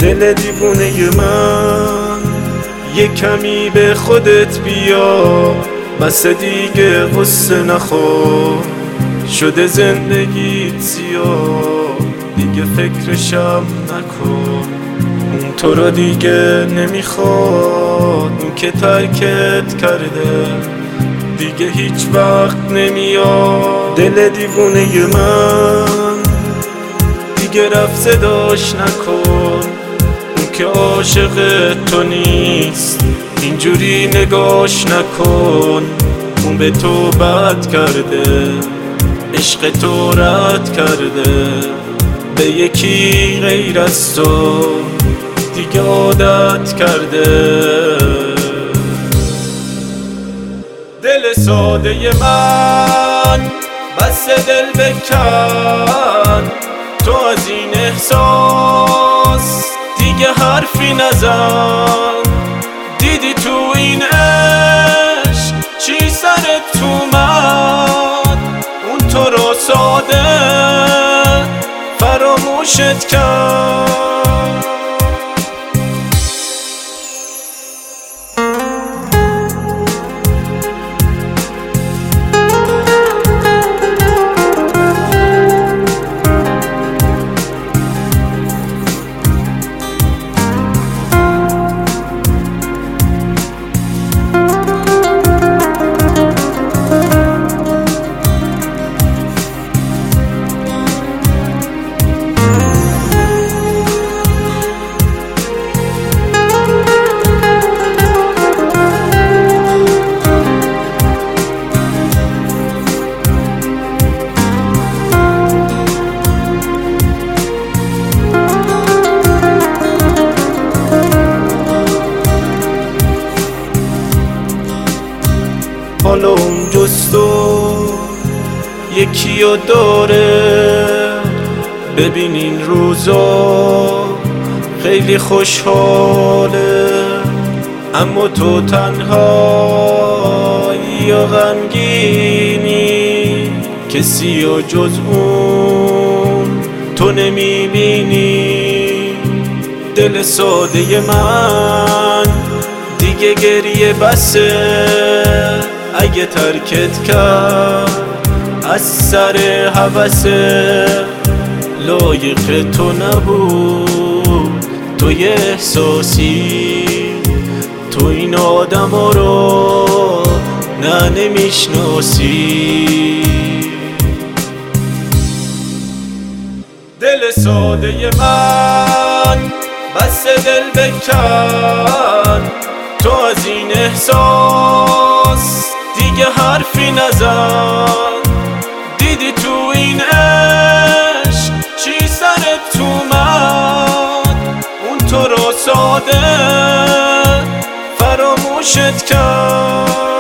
دل دیوونه من یه کمی به خودت بیا، بس دیگه غصه نخور، شده زندگیت سیاه، دیگه فکرشم نکن. اون تو رو دیگه نمیخواد، اون که ترکت کرده دیگه هیچ وقت نمیاد. دل دیوونه من دیگه رفت صداش نکن، اون که عاشق تو نیست اینجوری نگاش نکن. اون به تو بد کرده، عشق تو رد کرده، به یکی غیر از تو دیگه عادت کرده. دل ساده من بس دل بکن، تو از این احساس دیگه حرفی نزن. دیدی تو این عشق چی سرت اومد، اون تو رو ساده فراموشت کرد. حالا اون جستو یکی رو داره، ببین این روزا خیلی خوشحاله. اما تو تنهایی یا غمگینی، کسی و جز اون تو نمیبینی. دل ساده من دیگه گریه بسه، اگه ترکت کرد از سر هوسه، لایق تو نبود تو یه احساسی. تو این آدما رو نه نمیشناسی. دل ساده من بس دل بکن، تو از این احساس دیگه حرفی نزن. دیدی تو این عشق چی سرت اومد، اون تو رو ساده فراموشت کرد.